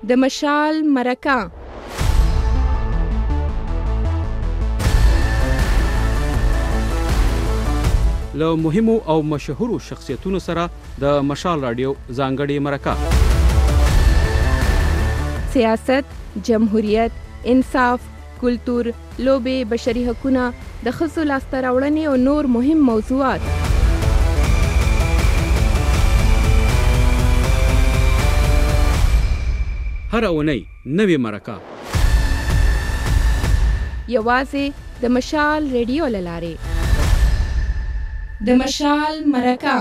د مشال مرکه. له مهمو او مشهورو شخصیتونو سره د مشال رادیو ځانګړې مرکه. سیاست، جمهوریت، انصاف، کلتور، لوبې، بشري حقونه، د ښځو لاسته راوړنې او نور مهم موضوعات. هر اونۍ نوې مرکه یوازې د مشال ریډیو له لارې. د مشال مرکه.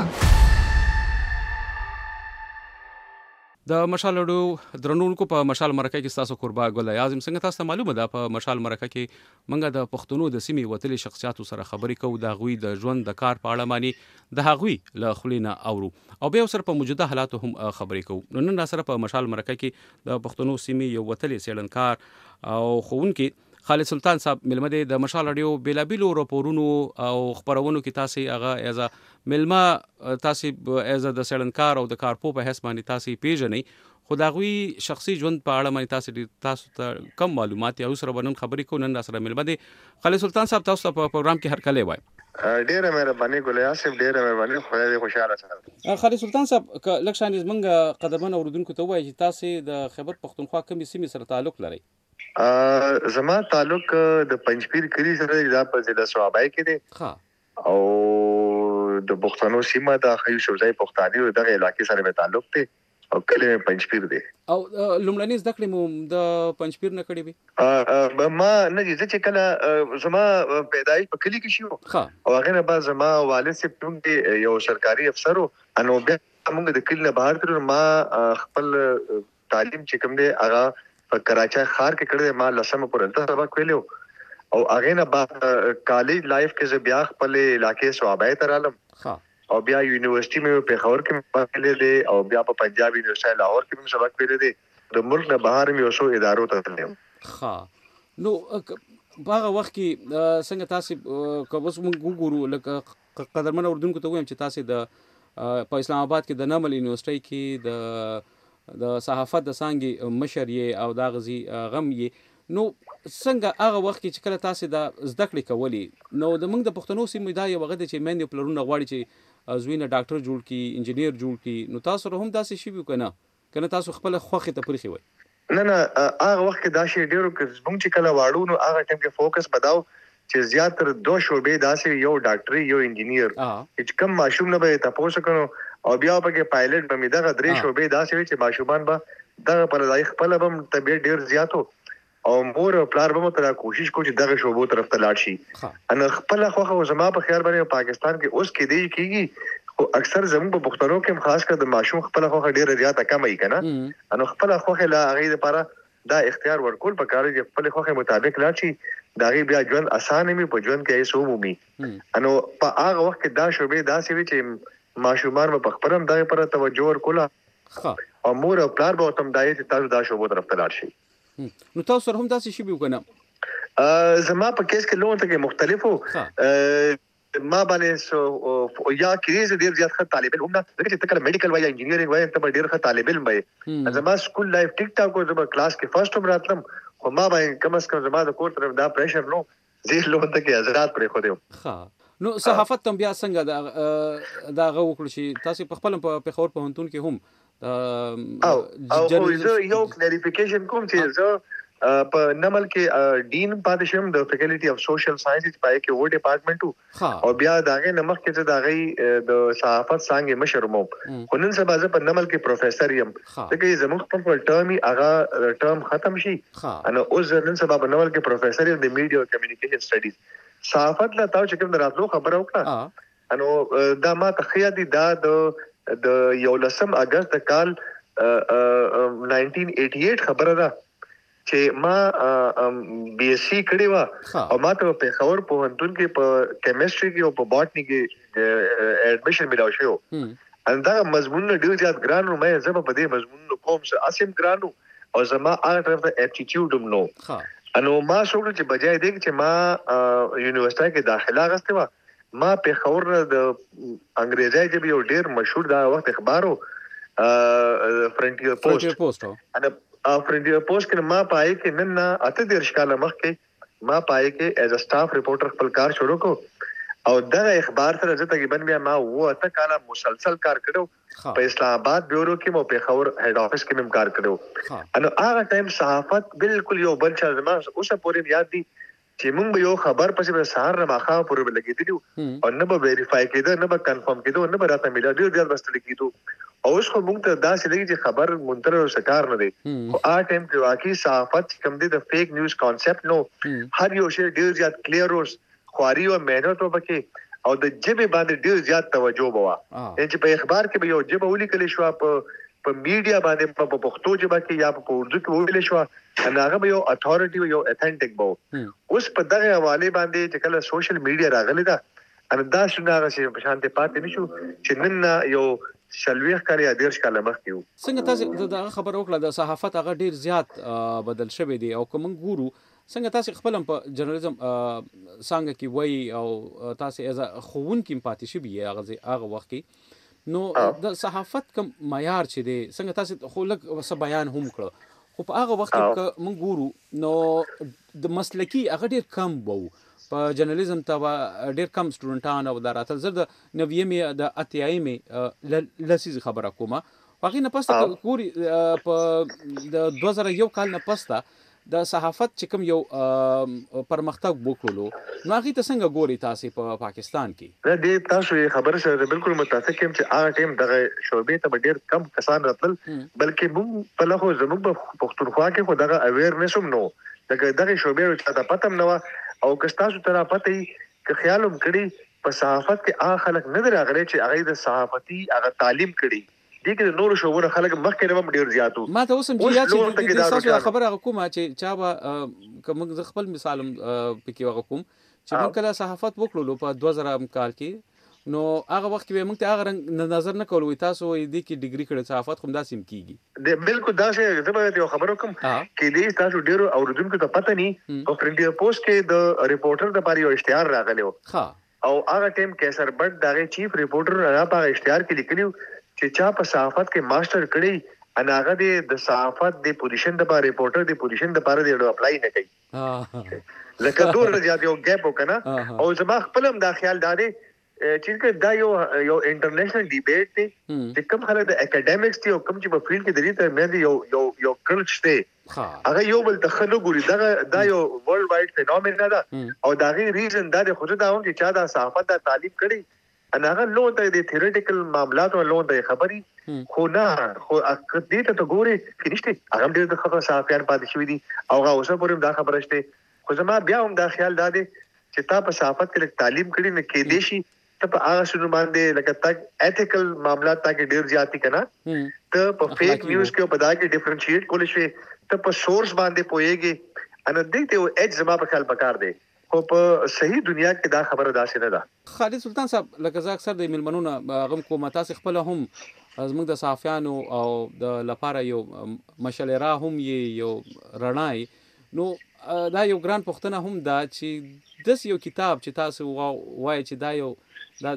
د مشال رادیو درنونکو په مشال مرکه کې تاسو قربا ګل اعظم څنګه تاسو معلومه ده په مشال مرکه کې موږ د پښتنو د سیمې وتلي شخصیاتو سره خبرې کوو، د هغوی د ژوند د کار په اړه مانی د هغوی له خولې نه اورو او بیا سره په موجوده حالاتو هم خبرې کوو. نن سره په مشال مرکه کې د پښتنو سیمې یو وتلي څېړنکار او ښوونکی خالد سلطان صاحب ملمه دی. د مشال رادیو بیلابیلو راپورونو او خبرونو کې تاسو هغه ایز ملمه تاسو ایز د څېړنکار او د کارپو په حساب باندې تاسو پیژنئ، خو د هغوی شخصي ژوند په اړه باندې تاسو ته کم معلومات یا سره ونن خبرې کوو. نن سره ملمه دی خالد سلطان صاحب، تاسو په پروګرام کې هر کله وای. ډیره مهرباني ګل یاسف، ډیره مهرباني، خدای دې خوشاله سره. خالد سلطان صاحب لکشان زمنګ قدرمن اوردونکو ته وایي چې تاسو د خیبر پختونخوا کومې سیمې سره تعلق لرئ؟ زما تعلق د پنځپیر کلی سره د په ضلع صوابای کې دی او د پښتنو سیمه د خیو شوزای پښتاني دغه علاقې سره به تعلق دی او کله پنځپیر دی. او لومړنۍ زده کړې مو د پنځپیر نه کړې وي؟ ما نه دي چې کله زما پیدایش په کلی کې شو او هغه نه بعد زما والد صاحب یو سرکاري افسر انو بیا موږ د کلی نه بهر تر ما خپل تعلیم چې کوم دی هغه په کراچۍ ښار کې کړی. ما لسمه پورې سبق ویلو او هغه نه بعد کالج لایف کې زه بیا خپل علاقې صوابای ته رالم او بیا یونیورسيټي مې په پېښور کې وکړلې دي او بیا په پنجاب یونیورسيټي لاهور کې مې سبق ویلې دي. د ملک نه بهر مې اوسو ادارو ته تلم. نو هغه وخت کې څنګه تاسو کوم وګورو لکه قدرمن اردوونکو ته وایم چې تاسو د په اسلام آباد کې د نمل یونیورسيټي کې د صحافت د څانګې مشر یې او د غزي غم یې. نو څنګه هغه وخت کې چې کله تاسو د زده کړې کولې نو د موږ د پښتنو سیمې دا یو وخت چې مېندې پلرونه غواړي چې زوینه ډاکټر جوړ کی، انجینیر جوړ کی، نو تاسو هم داسې شی وکنه کنه تاسو خپل خوخه ته پرخي وای؟ نه هغه وخت کې دا شی ډیرو موږ چې کله واړو نو هغه ټیم کې فوکس بداو چې زیاتره دوه شعبې داسې یو ډاکټري یو انجینیر چې کم ماشوم نه به تاسو کنو او بیا پکې پایلټ به می دغه درې شعبې داسې چې ماشومان به دغه پر ځای خپل هم طبيعت ډیر زیاتو او مور او پلار به متره کوشش کوي چې دغه شعبو طرف ته لاړ شي. ان خپل خوخه زما په خیال باندې پاکستان کې اوس کې دی کیږي او اکثر زموږ په پښتنو کې خاص کر د ماشوم خپل خوخه ډیر زیاته کم ای کنه. ان خپل خوخه لا هغه لپاره دا اختیار ورکول پکاره چې خپل خوخه مطابق لاړ شي دا غي بیا ژوند اسانه می په ژوند کې ایسو مومي. انو په هغه وخت کې دا شوبې داسې وي چې ماشومان په خپلم دغه پر توجه ورکوله او مور او پلار به تم دای چې تاسو دا شوبو طرف ته لاړ شي. نو تاسو هم داسې شی وکنه؟ زما په کیس کې لون ته مختلفو ما باندې سو یا کیز ډیر زیات ښه طالب علم نه لکه چې تکل میډیکل وای انجینیرینګ وای ته ډیر ښه طالب علم وای. زما سکول لایف ټیک ټاک او زما کلاس کې فرست هم راتلم خو ما باندې کم از کم زما د کور طرف دا پریشر نو زه لون ته کې حضرات پرې خو دیو. نو صحافت تم بیا څنګه دا غو وکړ شي تاسو په خپل په پېښور په هنتون کې هم او زه یو کلیریفیکیشن کوم چې زه په نمل کې ډین پاتې شم د فیکلټي اف سوشل ساينسز پای کې و ډپارټمنټو او بیا داغه نمخ کې داغه د صحافت څنګه مشرمو خونن سبا زه په نمل کې پروفیسور یم ځکه زموږ په ټرمي هغه ټرم ختم شي انا اوس نن سبا په نمل کې پروفیسور یم د میډیا او کمیونیکیشن سټډیز. صحافت لا تاسو چې کوم دراتلو خبره وکړه انو دا ما تخیادي دا د 11 اگست کال 1988 خبره ده چې ما بي اس سي کړی و او ما ته په خبر په هنتون کې په کیمستري کې او په باټني کې اډمیشن ملاو شو. اندا مضمون ډیر زیات ګرانو مې زما په دې مضمون کوم څه اسیم ګرانو او زما هغه طرف ته اپټیټیوډ نو انو ما شوړ چې بجای دې چې ما یونیورسيټي کې داخله غسته و ما په خبر د انګریزي ژبه یو ډیر مشهور دا وخت اخبارو فرنټیر پوسټ فرندي پوسټ کې ما پای کې نن نه اته د اشکال مخ کې ما پای کې ایز ا سټاف ریپورټر خپل کار شروع کو او دا اخبار سره زه تقریبا بیا ما و اته کاله مسلسل کار کړو په اسلام آباد بیورو کې مو په خبر هډ افیس کې مم کار کړو انو هغه ټایم صحافت بالکل یو بل چا زما اوسه پورې یاد دي چې موږ یو خبر پسې به سهار نه ماخه پورې لګېدلو او نه به ویریفای کېده نه به کنفرم کېده نه به راته ملا ډېر ډېر بس لګېدو او اوس خو موږ ته داسې لګي چې خبر منتر او سکار نه دی خو هغه ټایم کې واقعي صحافت کوم دی د فیک نیوز کانسپټ نو هر یو شی ډېر زیات کلیر اوس خواري او مهنت وبکې او د جبه باندې ډېر زیات توجه بوا چې په اخبار کې به یو جبه ولیکل شو په میډیا باندې په پښتو ژبه کې یا په اردو کې ویل شو هغه به یو اتھارټي یو اتھنټیک بو اوس په دغه حواله باندې چې کله سوشل میډیا راغلی دا ان دا شنه چې په شانته پاتې نشو چې نن یو شلويخ کاری ادیرش کاله مخ کیو څنګه تاسو دا خبر وکړه د صحافت هغه ډیر زیات بدل شوی دی او کوم ګورو څنګه تاسو خپل په جرنالیزم څنګه کې وای او تاسو از خوون کې پاتې شوی هغه وخت کې نو د صحافت کوم معیار چې دی څنګه تاسو خو لږ وس بیان هم کړ خو په هغه وخت کې موږ ګورو نو د مسلکی هغه ډیر کم وو په جرنالیزم ته ډیر کم سټوډنټان او د راتل زر د 90 د اتیایمه لسیز خبره کومه واقعي نه پسته ګوري په د 2001 کال نه پسته د صحافت چې کوم یو پرمختګ وکړلو نو هغه ته څنګه ګوري تاسو په پاکستان کې د تاسو خبره سره بالکل متفق یم چې هغه ټیم دغه شوبې ته ډیر کم کسان راتل بلکې موږ په لغو زموږ په پښتونخوا کې خو دغه اویرنس هم نو دغه شوبې چې دا پته نو او کستاسو تر پته کې خیالوم کړي په صحافت کې هغه خلک نه دراغلي چې هغه د صحافتي هغه تعلیم کړي دغه نور شوونه خلک مخکې هم ډیر زیاتو ما ته اوسم چې چې تاسو خبره کومه چې چا به کوم خپل مثال پکې وغه کوم چې موږ کله صحافت وکړو په 2000 کال کې نو هغه وخت کې موږ ته هغه نظر نه کولو تاسو دې کې ډیګري کړی صحافت کوم داسې کیږي د بالکل داسې زما یو خبرو کوم کې دې تاسو ډیرو اوریدونکو ته پته ني او فرندي پوسټ کې د ریپورټر د پاره یو اشتهار راغلی او هغه ټیم کیسر بټ دغه چیف ریپورټر هغه اشتهار کې لیکلیو چې چا په صحافت کې ماستر کړی ان هغه د صحافت د پوزیشن د پاره ریپورټر د پوزیشن د پاره د اپلای نه کوي لکه دور زیات یو ګیپ وکنه او زما خپل هم دا خیال داري چې دا یو انټرنیشنل ډیبیټ دی چې کوم خلک د اکیډمیکس دی او کوم چې په فیلډ کې درې ته مې یو کلچ دی هغه یو بل تخنو ګوري دا یو ورلد وایډ فینومنا ده او دا غي ریزن دا د خود دا هم چې چا دا صحافت د تعلیم کړي ان هغه لون ته د تھیوریټیکل معاملات او لون ته خبري خو نه خو دې ته ګوري کېشته هغه ډېر د خبره صحافیان پاتې شوی دي او هغه اوسه پورې دا خبره شته خو زما بیا هم دا خیال دا دی چې تا په صحافت کې تعلیم کړي نه کې دیشي ته په هغه شنو باندې لکه تک ایتیکل معاملات تا کې ډېر زیاتی کنه ته په فیک نیوز کې په دا کې ډیفرنشیټ کول شي ته په سورس باندې پويږي ان دې ته اج زما په خیال پکار دی خو په صحیح دنیا کې دا خبره داسې نه ده خالد سلطان صاحب لکه زه اکثر د ملمنونو غم کوم تاسو خپل هم زموږ د صحافیانو او د لپاره یو مشالره هم یو رڼای نو دا یو ګران پښتنه هم دا چې د یو کتاب چې تاسو وایي چې دا یو دا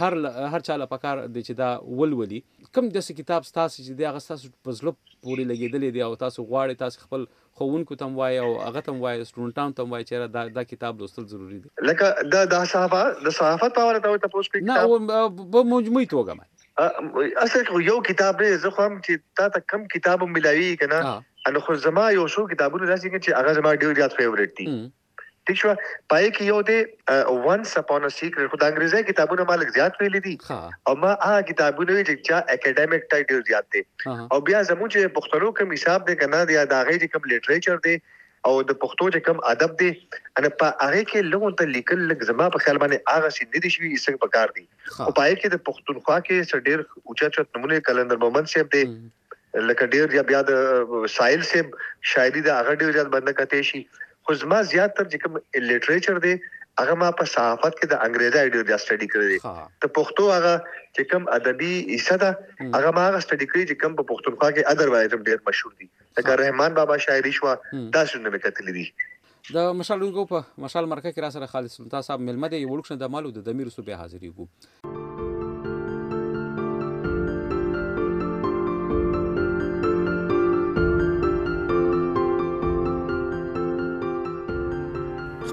هر چا له پکار دی چې دا ولولي کوم د کتاب تاسو چې دا تاسو په زړه پورې لګیدلې دی او تاسو غواړئ تاسو خپل خوونکو تم وای او هغه تم وای سټوډنټان تم وای چې دا کتاب لوستل ضروری دي لکه د صحافت په اړه ته تاسو کې نه په مجموعي توګه ما اصل یو کتاب دی زه خو هم چې تا کم کتاب ملایي کنه ان خو زما یو شو کتابونه داسې چې هغه زما ډېر زیات فیوریټ دي ٹھیک شو پای کې یو دی وانس اپون ا سیکریټ خو د انګریزي کتابونه مالک زیات ویلي دي او ما هغه کتابونه چې اکیډمیک ټایټل زیات دي او بیا زموږ چې پښتو کوم حساب دی کنه دی دا غي کوم لیټریچر دی او د پښتو چې کوم ادب دی ان په هغه کې لږ ته لیکل لږ زما په خیال باندې هغه سي دي شوی څنګه پکار دي او پای کې د پښتونخوا کې ډېر اوچا نمونه کلندر محمد صاحب دی لکه ډېر بیا د سایل صاحب شاعري د هغه ډېر زیات بنده کته شي خو زما زیاتره چې کوم لیټریچر دی هغه ما په صحافت کې د انګریزي ډېر سټډي کړی دی ته پښتو هغه چې کوم ادبي حصہ ده هغه ما هغه سټډي کړی چې کوم په پښتونخوا کې ادروایز هم ډېر مشهور دي لکه رحمان بابا شاعري شو دا څنګه مې کتلې دي د مشالونکو په مشال مرکه کې را سره خالد سلطان صاحب ملمه دی یو لوکشن د مالو د دمیر صوبې حاضرې وو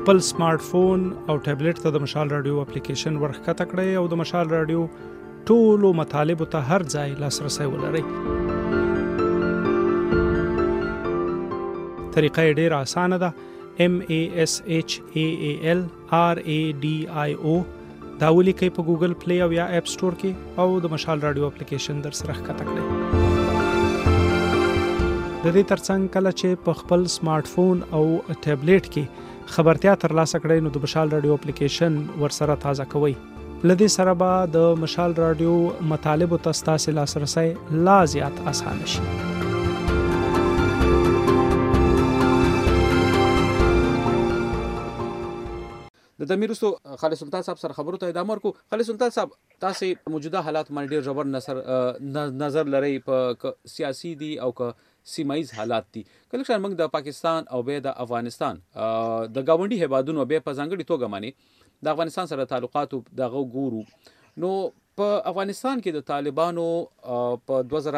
خپل سمارټ فون او ټابلیټ ته د مشال رادیو اپلیکیشن ورښکته کړئ او د مشال رادیو ټولو مطالبو ته هر ځای لاسرسی ولرئ. طریقه یې ډېره اسانه ده. MASHAALRADIO دا ولیکئ په ګوګل پلی او یا اپ سټور کې او د مشال رادیو اپلیکیشن در سره ښکته کړئ. د دې ترڅنګ کله چې په خپل سمارټ فون او ټابلیټ کې خبرتیا ترلاسه کړئ نو د مشال رادیو اپلیکیشن ورسره تازه کوئ. له دې سره به د مشال رادیو مطالبو ته ستاسې لاسرسی لا زیات اسانه شي. د دمیرستو خالد سلطان صاحب سره خبرو ته ادامه ورکو. خالد سلطان صاحب، تاسو موجوده حالات باندې ډیر ژور نظر لرئ، په سیاسي دي او که سیمایي حالات دي. کله چې موږ د پاکستان او به د افغانستان د گاونډي هیوادونو به په ځانګړي توګه معنی د افغانستان سره تعلقات دغه ګورو، نو په افغانستان کې د طالبانو په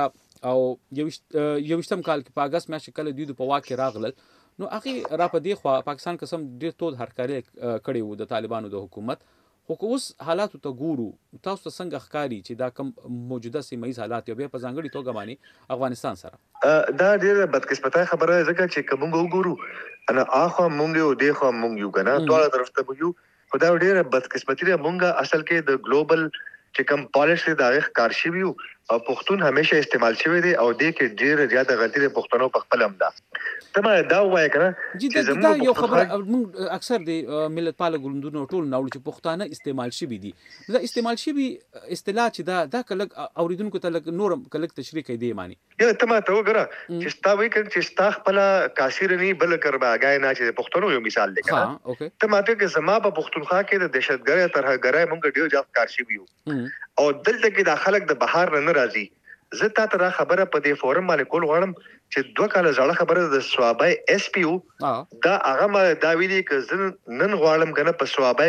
2021م کال کې په اگست میاشت کې کله دوی په واک کې راغلل، نو هغه را په دی خو پاکستان قسم ډیر تود هرکاري کړي وو د طالبانو د حکومت. خو اوس حالاتو ته ګورو، تاسو ته څنګه ښکاري چې دا کم موجوده سیمایي حالات یو به په ځانګړي توګه باندې افغانستان سره؟ دا ډیره بدقسمتۍ خبره ده ځکه چې کوم وګورو انا اخو مونږ یو دی خو مونږ یو کنه ټول طرف ته یو، خدای ډیره بدقسمتي ده. مونږه اصل کې د ګلوبل چې کوم پالیسي دا ښکار شي وي او پښتون همیشه استعمال شوی دی او دې کې ډیره زیاته غلطي ده پښتنو په خپل هم ده. تمه دا وایي کنه چې زموږ یو خبره موږ اکثر د ملت پال ګوندونو ټول ناول چې پښتانه استعمال شوی دي، دا استعمال شوی اصطلاح چې دا کله اوریدونکو ته نورم کله تشریح کوي دی معنی یا تمه ته وګوره چې ستا وایي چې ستا خپل کاشیر نه بل کربا غای نه چې پښتنو یو مثال دی کنه. تمه ته کې زما په پښتونخوا کې د دهشتګرۍ ترهګرۍ مونږ ډیر ځات کار شي وي او دلته کې د خلک د بهار نه راځي. زه تا ته خبره په دې فورم باندې کول غواړم چې 2 کال زړه خبره د سوابای اس پی او دا هغه ما دا ویلي ک زه نن غواړم کنه په سوابای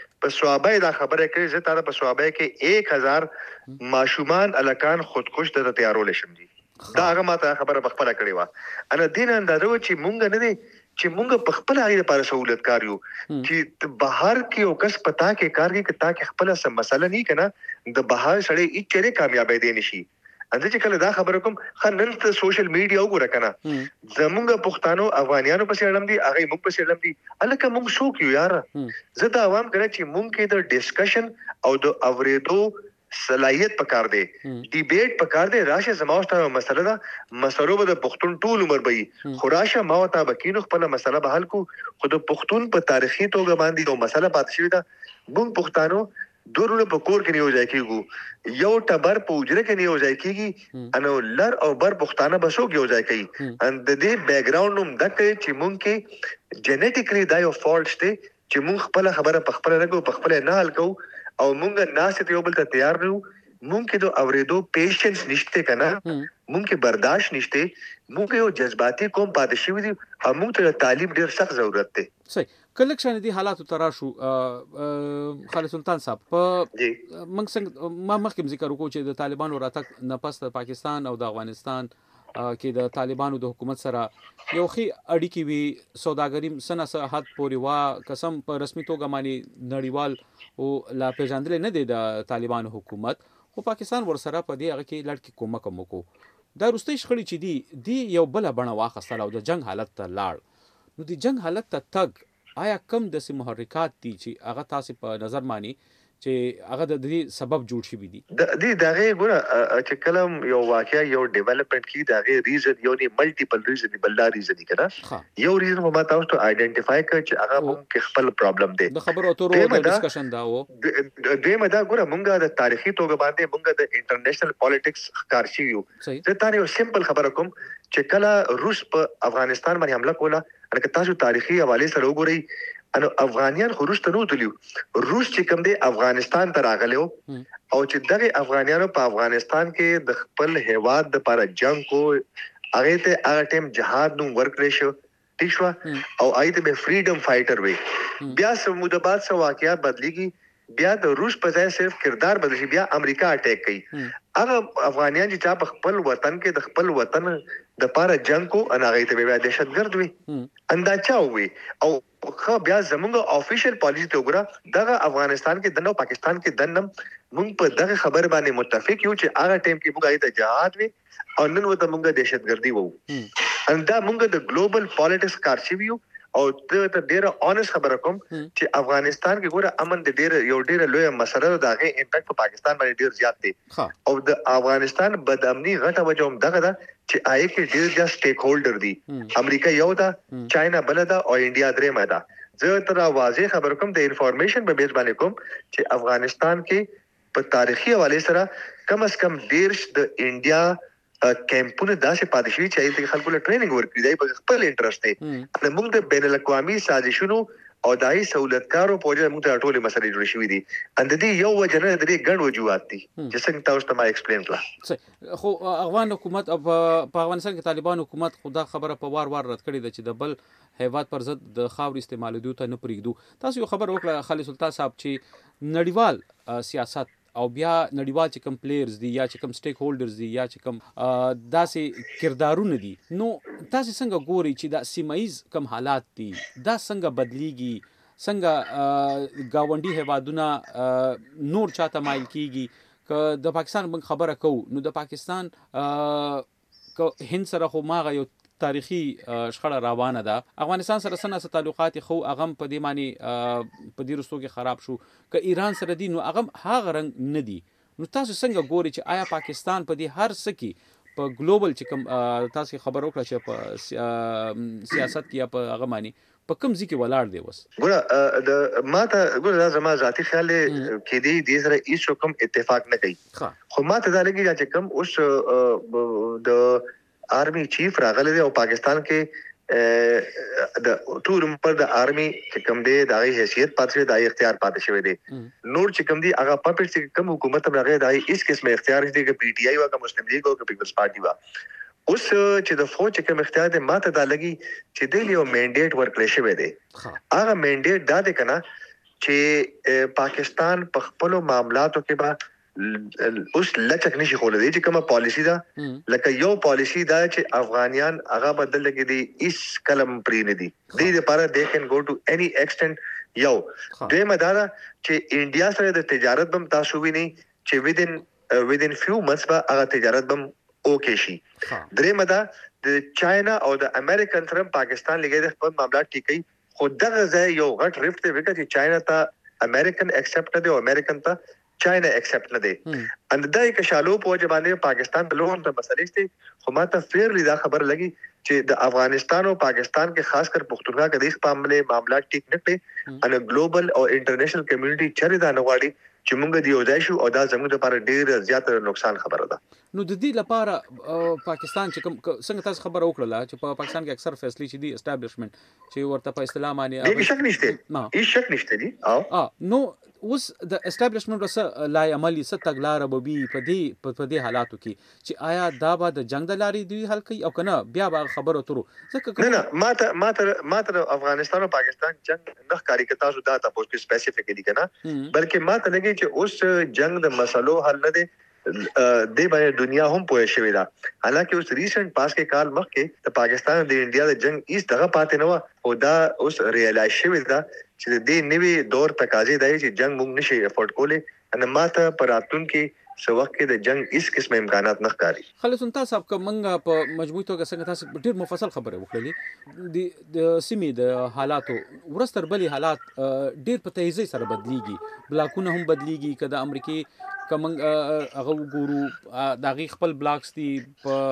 دا خبره کوي. زه تا په سوابای کې 1000 ماشومان الکان خودکش ته تیارول شم دي. دا هغه ما ته خبره بخپله کړې و. انا دین اندازو چې مونږ نه دي چې مونږ په خپل هغه لپاره سہولت کار یو چې بهر کې او کس پتا کې کار کې کتا کې خپل سم مسله نه کنه د بهر سړی هیڅ چیرې کامیابی دی نشي. انځ چې کله دا خبره کوم خنن ته سوشل میډیا وګوره کنه زمونږ پښتانو افغانانو په سیړم دي هغه موږ په سیړم دي الکه موږ شو کیو یار. زه دا عوام کړه چې موږ کې د ډسکشن او د اوریدو صلاحیت پکار دی، ډیبیټ پکار دی. راشه زموږه مسله ده مسلو به د پښتون ټول عمر به خراشه ما وتا بکینو خپل مسله به حل کو. خود پښتون په تاریخي توګه باندې یو مسله پاتې شوی ده. موږ پښتانو دورونه په کور کې نه یو ځای کیږو، یو ټبر په وجره کې نه یو ځای کیږي، انو لر او بر پښتانه بسو کې یو ځای کوي. ان د دې بیک گراوند هم د کوي چې مونږ کې جنیټیکلی دا یو فالټ دی چې مونږ خپل خبره په خپل نه کو په خپل نه حل کو او مونږ ناسې یو بل ته تیار نه یو. مونږ کې د اوریدو پیشنس نشته کنه، مونږ کې برداشت نشته، مونږ یو جذباتي قوم پاتې شوی دی او مونږ ته تعلیم ډیر سخت ضرورت دی. صحیح. کله چې دې حالاتو تراشو خالد سلطان صاحب په موږ څنګه ما مخکې ذکر وکړو چې د طالبانو راتګ نه پس د پاکستان او د افغانستان کې د طالبانو د حکومت سره یو خي اړیکې وي، سوداګري سنه حد پورې وا قسم په رسمي توګه باندې نړیوال او لا پیژندل نه دی د طالبانو حکومت، خو پاکستان ورسره په دې هغه کې لړکی کومک وکړو. دا وروستي شخړې چې دی یو بل بڼه واخیستل او د جنگ حالت ته لاړ. نو د جنگ حالت ته تګ آیا کم د محرکات دي چې هغه تاسو په نظر مانی چې هغه د دې سبب جوړ شي دي؟ د دې دغه ګوره چې کلم یو واقعیا یو ډیولپمنٹ کی دغه ریزن یو نه ملټیپل ریزن بل دا ریزن کړه. یو ریزن ما تاسو ته آیډنټیفای کړ چې هغه مونږ خپل پرابلم دی. د خبرو اترو د ډسکشن دا و دیمه دا ګوره مونږه د تاریخي توګه باندې مونږه د انټرنیشنل پالیټکس ښکار شي یو. زه تاسو یو سمپل خبره کوم چې کله روس په افغانستان باندې حمله کوله، لکه تاسو تاریخي حواله سره وګورئ انو افغانیان خو روس ته نو تلیو. روس چې کوم دی افغانستان ته راغلیو او چې دغه افغانیانو په افغانستان کې د خپل هیواد د لپاره جنگ کو، هغه ته هغه ټیم جهاد نو ورک ریشو تیشوا او ایته به فریډم فایټر وي. بیا سموده بعد سو واقعیات بدلیږي، بیا د روس په ځای صرف کردار بدلی، بیا امریکا اٹیک کوي. هغه افغانیان چې چا په خپل وطن کې د خپل وطن د پاره جنگ کو ان هغه ته بیا دهشتګرد وي اندا چا وي او خو بیا زموږ افیشل پالیسی ته وګوره دغه افغانستان کې دنه پاکستان کې دنه موږ په دغه خبر باندې متفق یو چې هغه ټیم کې موږ ایت جهاد وي او نن وته موږ دهشتګردي وو اندا موږ د ګلوبل پالیټکس کارشي وو او ته ډیره اونست خبره کوم چې افغانستان کې ګوره امن د ډیره لوی مسله ده هغه امپیکټ په پاکستان باندې ډیر زیات دی او د افغانستان بدامني غټه وجه هم دغه ده چې آی کې ډیر ځا سټیک هولډر دي امریکا یو ده چاینا بل ده او انډیا درېم ده زه تر واضح خبر کوم د انفارمیشن په بیس باندې کوم چې افغانستان کې په تاریخي حواله سره کم از کم دیرش د انډیا کیمپونه داسې پاتې شوي چې د خلکو له ټریننګ ورکړي دی په خپل انټرست دی موږ د بین الاقوامي سازشونو او دای سہولتکارو په وجه موږ ته ټولې مسلې جوړې شوې دي اند دې یو وجه نه درې ګڼ وجوهات دي چې څنګه تاسو ته ما ایکسپلین کړه خو افغان حکومت په افغانستان کې طالبان حکومت خدا خبره په وار رد کړې ده چې د بل هیواد پر ضد د خاور استعمالولو ته نه پرېږدو تاسو یو خبر وکړه خالد سلطان صاحب چې نړیوال سیاست او بیا نړیوال چې کوم پلیئرز دي یا چې کوم سټیک هولډرز دي یا چې کوم داسې کردارونه دي نو تاسو څنګه ګوري چې دا سیمایز کوم حالات دي دا څنګه بدلیږي څنګه گاونډي هیوادونه نور چاته مایل کیږي که د پاکستان موږ خبره کوو نو د پاکستان هند سره خو ماغه یو تاریخي شخړه روانه ده افغانستان سره سره تعلقات خو هغه په دې معنی په دې رسو کې خراب شو که ایران سره دي نو هغه هغه رنګ نه دي نو تاسو څنګه ګوري چې آیا پاکستان په دې هر څه کې په ګلوبل چې کوم تاسو خبر وکړه چې په سیاست کې یا په هغه معنی په کوم ځای کې ولاړ دی وس ګوره د ماته ګوره زما ذاتی خیال کې دې سره هیڅ کوم اتفاق نه کوي خو ماته دا لګي چې کوم اوس د آرمی چیف راغلی دی او پاکستان کې د ټول پر د آرمی چې کوم دی د حیثیت پاتې د اختیار پاتې شوی دی نور چې کوم دی هغه پپټ چې کوم حکومت راغی د هیڅ قسمه اختیار نشته چې پی ټی آی او مسلم لیگ او پیپلز پارټي وا اوس چې د فوج کوم اختیار دی ماته دا لګي چې د یو منډیټ ورکړی شوی دی هغه منډیټ دا دی کنه چې پاکستان په خپل معاملاتو کې به اوس لچک نشي خولې چې کومه پالیسی ده لکه یو پالیسی دا چې افغانیان هغه بدل لګي دي اس کلم پرې نه دي د لپاره they can go to any extent یو د مدار چې انډیا سره د تجارت بم تاسو ویني چې within few months به هغه تجارت بم اوکې شي درې مدا د چاینا او د امریکن سره پاکستان لګي د خپل معاملات ټیکي خو دغه ځای یو غټ ریفت دی چې چاینا ته امریکن ایکسپټ دی او امریکن ته چاینا ایکسپټ نه دی اند دای کې شالو په وجه باندې پاکستان په لوړ ته مسلې دي خو ماته فیرلی دا خبر لګي چې د افغانستان او پاکستان کې خاص کر پښتونخوا کې د اس معاملات ټیک نه کړي ان ګلوبل او انټرنیشنل کمیونټي چره دا نغواړي چې موږ دی یوځای شو او دا زموږ لپاره ډیر زیات نقصان خبره ده نو د دې لپاره پاکستان چې کوم څنګه تاسو خبر وکړه چې په پاکستان کې اکثر فیصله چې دی اسټابلیشمنت چې ورته په اصطلاح باندې هیڅ شک نشته هیڅ شک نشته دي نو اوس د اسټابلیشمنت سره لا عملی ست تګلار بوبي په دې حالاتو کې چې آیا دا به د جنگ د لارې دی حل کوي او کنه بیا به خبرو ترو ځکه نه ماته افغانستان او پاکستان جنگ نه کاری کې تاسو دا تاسو کې سپیسیفیکلی کنه بلکې ماته لګي چې اوس جنگ د مسلو حل نه دی د باندې دنیا هم پوه شوې ده حالکه اوس ریسنت پاس کې کال مخکې د پاکستان د انډیا د جنگ هیڅ دغه پاتې نه و او دا اوس ریالایز شوې ده چې د دې نوې دور تقاضې دی چې جنگ موږ نشي افورد کولی ان ماته پراتون کې سو وخت کې د جنگ هیڅ قسم امکانات نه ښکاري خالد سلطان صاحب که موږ په مجموعي توګه څنګه تاسو ډېر مفصل خبره وکړلې د سیمې د حالاتو ورستر بلې حالات ډېر په تیزی سره بدلیږي بلاکونه هم بدلیږي که د امریکای کوم هغه وګورو د خپل بلاکس دي په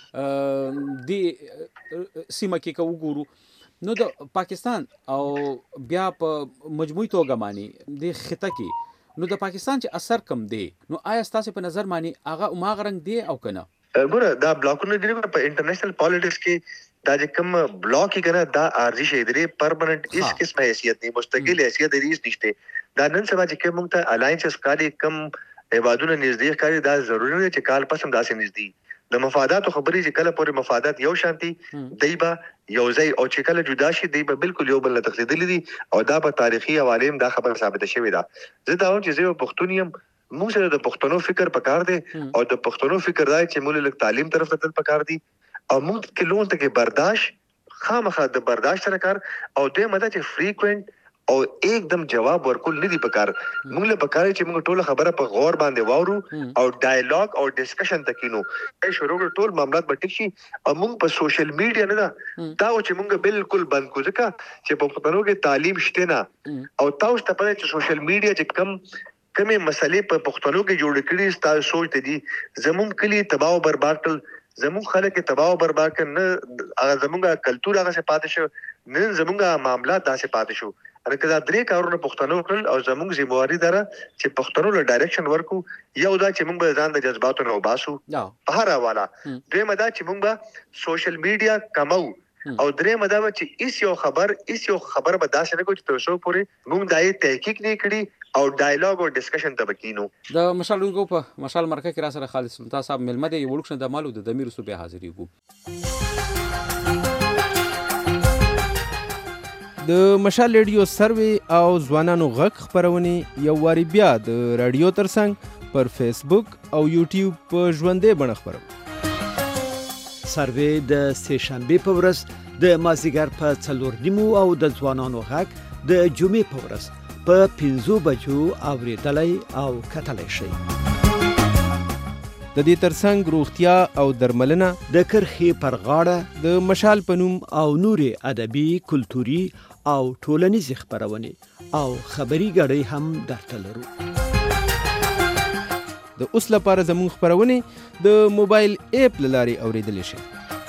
دې سیمه کې که وګورو نو د پاکستان او بیا په مجموعي توګه باندې د خطه کې نو د پاکستان چې اثر کم دی نو آیا ستاسو په نظر باندې هغه ماغ رنګ دی او کنه ګوره دا بلاکونه دی په انټرنیشنل پالیټکس کې دا چې کوم بلاک کې کنه دا ارزش دی پرمننٹ اس قسمه حیثیت دی مستقل حیثیت دی نشته دا نن سبا چې کوم ته الاینسز کاری کم ایوادونه نږدې کاری دا ضروري نه چې کال پسم داسې نږدې د مفادات خبرې چې کله پورې مفادات یو شانتي دایبا یو ځای او چې کله جدا شي دایبا بالکل یو بل نه تخلیدلې دي او دا په تاریخي حواله دا خبره ثابته شوې ده زه دا وایم چې زه پښتون یم موږ سره د پښتنو فکر پکار دی او د پښتنو فکر دی چې موږ له تعلیم طرف ته تل پکار دی او موږ کې لون ته کې برداشت خامخا د برداشت سره کار او د مده چې فریکوئنٹ او एकदम جواب ورکول نه دی پکار. موږ له پکار چې موږ ټول خبره په غور باندې واورو او ډایلاګ او ډسکشن تکینو شروع ټول معاملات به ټیک شي او موږ په سوشل میډیا نه دا چې موږ بالکل بند کو ځکه چې په پښتنو کې تعلیم شته نه او تاسو ته پته چې سوشل میډیا چې کمې مسلې په پښتنو کې جوړ کړي تاسو سوچ دي زموږ کلی تباہ او برباد کړ زموږ خلک تباہ او برباد کړ نه زموږ کلچر هغه څه پاتې شو نه زموږ معاملات داسې پاتې شو کله درې کارونه پښتنو کړل او زموږ ذمہواری ده چې پښتنو له ډایرکشن ورکو یو دا چې موږ به ځان د جذباتو نه وباسو په هر حواله دویمه دا چې موږ به سوشل میډیا کمو او درېمه دا چې ایس یو خبر به داسې نه کوي چې تاسو پورې موږ دای تحقیق نه کړی او ډایلاګ او ډسکشن ته بکینو. د مشالونکو په مشال مرکه کې را سره خالد سلطان صاحب ملمه دی وړوښنه د مالو د دمیر صوبې حاضرې وو. د مشال ریډیو سروي او ځوانانو غږ خبرونه یو واری بیا د رادیو ترڅنګ پر فیسبوک او یوټیوب په ژوندې بڼه خبرو. سروي د سه شنبه په ورځ د مازیګر په 4:30 او د ځوانانو غږ د جمعې په ورځ په 5 بجو اوریدلای او کتلای شي. د دې ترڅنګ روغتیا او درملنه د کرخې پر غاړه د مشال پنوم او نوري ادبي کلتوري او ټولنیز خبرونه او خبري غړي هم درته لرو. د اوس لپاره زموږ خبرونه د موبایل اپ لاري اوریدل شي.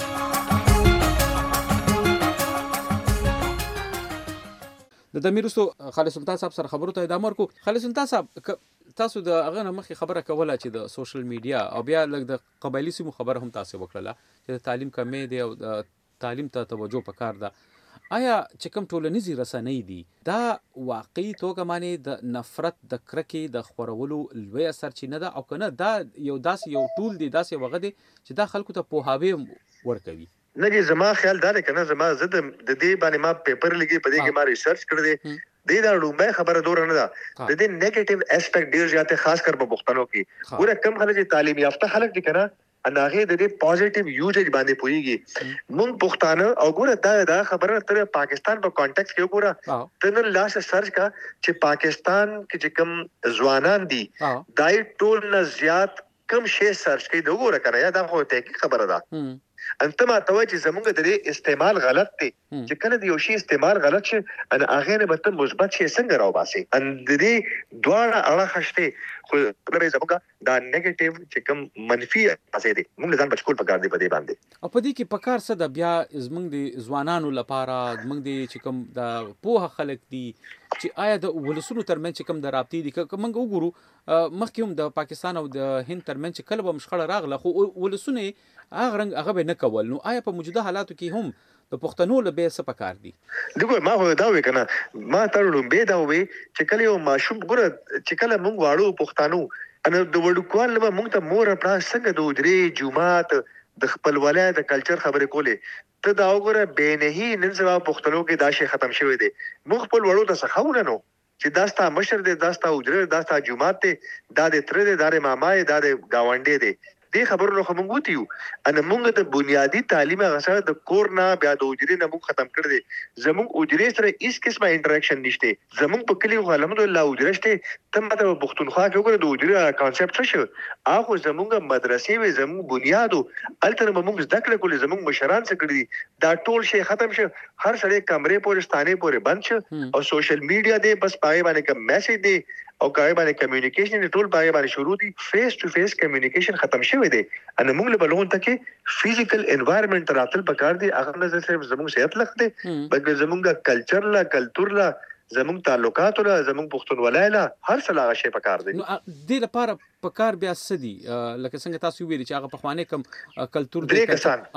د دمیرستو خالد سلطان صاحب سره خبرو ته ادامه ورکو. خالد سلطان صاحب تاسو د هغه نه مخکې خبره کوله چې د سوشل میډیا او بیا لږ د قبایلی سیمو خبره هم تاسو وکړه چې د تعلیم کمې دی او د تعلیم ته توجه پکار ده. آیا چې کوم ټولنیزي رسنۍ دي دا واقعي توګه معنی د نفرت د کرکې د خورولو لوی سرچینه ده او کنه دا یو ټول دی داسې وغه دی چې دا خلکو ته پوهاوی ورکوي؟ نه زما خیال دا دی کنه زما زه د دې باندې ما پیپر لګي په دې کې ما ریسرچ کړی دی دې دا لومبه خبره دور نه ده د دې نیگیټیو اسپیکټ ډیر زیاته خاص کر په پښتنو کې ګوره کم خلک تعلیم یافته خلک دي کنه اناغه د دې پوزټیو یوزیج باندې پويږي مونږ پښتانه او ګوره دا خبره تر پاکستان په کانټیکس کې ګوره تنن لاس سرچ کا چې پاکستان کې چې کم ځوانان دي دای ټول نه زیات کم شی سرچ کوي دا ګوره کنه یا دا خو ته خبره ده انت ما ته چې زمونږ د دې استعمال غلط دی چې کله د یو شی استعمال غلط شي ان هغه نه به مثبت شي څنګه راو باسي ان د دې دواړه اړه خشته خو لري زمونږ دا نیگیټیو چې کوم منفي اساس دي موږ ځان بچکول پکار دی په دې باندې او په دې کې پکار څه د بیا زمونږ د ځوانانو لپاره زمونږ د چې کوم د پوهه خلک دي چې آیا د ولسونو ترمنځ چې کوم د رابطې دي که موږ وګورو مخکې هم د پاکستان او د هند ترمنځ چې کله به مشخړه راغله خو ولسونه هغه رنګ هغه به نه کول. نو آیا په موجوده حالاتو کې هم د پښتنو له به څه پکار دي؟ دغه ما هو دا وی کنه ما ترلم به دا وی چې کله یو ماشوم ګره چې کله موږ واړو پښتنو ان د وړوکوال له موږ ته مور پلا څنګه د وجري جمعات د خپل ولایت د کلچر خبرې کولې ته دا وګوره به نه نن سبا پښتنو کې دا شی ختم شوی دی موږ خپل وړو ته څخهونه نو چې داستا مشر دی داستا وجره داستا جمعات دی دا د تر دی دا مامای دا د گاونډي دی دې خبرو نو موږ وتیو ان موږ د بنیادی تعلیم غسر د کورنا بیا د وجري نه موږ ختم کړ دي زموږ وجري سره هیڅ قسمه انټریکشن نشته زموږ په کلی الحمدلله وجري شته تم ته پښتونخوا کې وګوره د وجري کانسپټ څه شو هغه زموږ مدرسې وي زموږ بنیادو الته موږ زده کړې کولې زموږ مشران څه کړی دا ټول شی ختم شو هر سړی کمرې پورې ستانه پورې بند شو او سوشل میډیا دی بس پای باندې کوم میسج دی او کای باندې کمیونیکیشن ټول پای باندې شروع دي فیس ټو فیس کمیونیکیشن ختم شوی دی ان موږ له بلون ته کې فزیکل انوایرنمنت راتل پکار دي هغه نه صرف زموږ صحت لخته بلکې زموږ کلچر لا کلتور لا زموږ تعلقات لا زموږ پښتونولای لا هر څه لا شی پکار دي. نو د لپاره پکار بیا سدي لکه څنګه تاسو ویلي چې هغه په خوانه کم کلتور دی کسان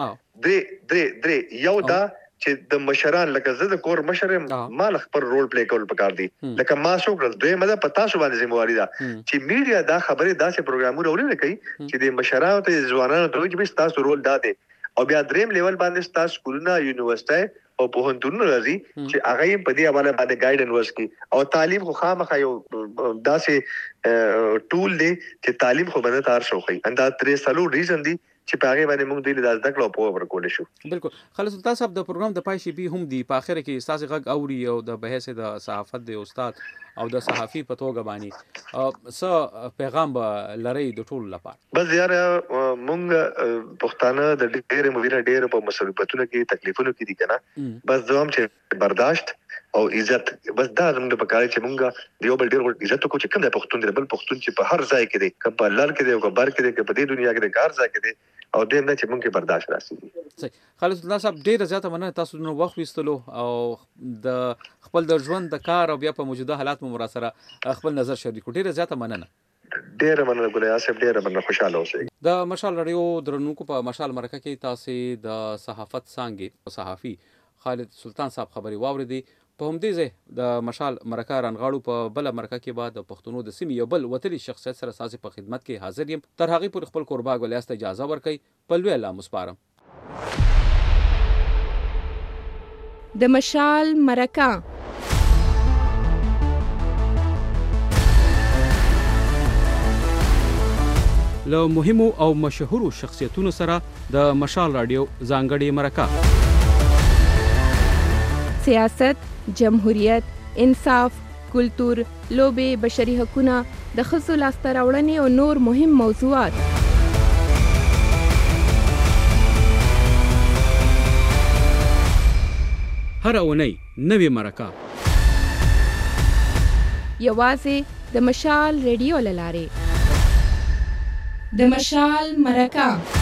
درې یو دا چې د مشران لکه زه د کور مشرم مال خپل رول پلی کول پکار دي لکه ما شو کړل دوی مده پتا شو باندې ذمہواری ده چې میډیا دا خبره داسې پروګرامونه ولې کوي چې د مشرانو ته ځوانانو ته چې تاسو رول داده او بیا دریم لیول باندې تاسو سکولونه یونیورسيټي او پوهنتونونه راځي چې هغه په دې حواله باندې ګایډنس ورکړي او تعلیم خو خامخا یو داسې ټول دی چې تعلیم خو باندې تار شوخی اندا 3 ریزن دی چې په هغه باندې موږ د زده کړو په ورکول شو. بالکل خالد سلطان صاحب د پروګرام د پای شي به هم دی په اخر کې استاد غږ اوري او د بحث د صحافت د استاد او د صحافي په توګه باندې څه پیغام لري د ټول لپاره؟ بس یار موږ پښتانه د ډېر مدیره ډېر په مصیبتونو کې تکلیفونو کې دي کنه، بس دوام چې برداشت او عزت، بس دا زموږ په کار چې موږ دیو بل ډېر عزت کو چې کوم د پښتون دی بل پښتون چې په هر ځای کې دی، کله په لار کې دی او بار کې دی، په دې دنیا کې دی کار ځای کې دی او دې نه چې موږ برداشت راسي. صحیح. خالد سلطان صاحب ډېر زیاته مننه تاسو نو وخت وستلو او د خپل د ژوند د کار او بیا په موجوده حالات مو سره خپل نظر شریک کړو. ډېر زیاته مننه. ډېر مننه ګل یاسف، ډېر مننه، خوشاله اوسئ. د مشال رادیو درنونکو په مشال مرکه کې تاسو د صحافت څانګې صحافي خالد سلطان صاحب خبري واوریدي. په همدې ځای د مشال مرکه رانغاړو په بل مرکه کې بعد د پښتنو د سیمې یو بل وتلی شخصیت سره ساسي په خدمت کې حاضر یم. تر هغه پر خپل قربا ګلیاست اجازه ورکړي په لوی الله مسپارم. د مشال مرکه له مهمو او مشهورو شخصیتونو سره د مشال رادیو ځانګړې مرکه. سیاست، جمهوریت، انصاف، کلتور، لوبې، بشري حقونه، د ښځو لاسته راوړنې او نور مهم موضوعات. هر اونۍ نوې مرکه یوازې د مشال ریډیو له لارې. د مشال مرکه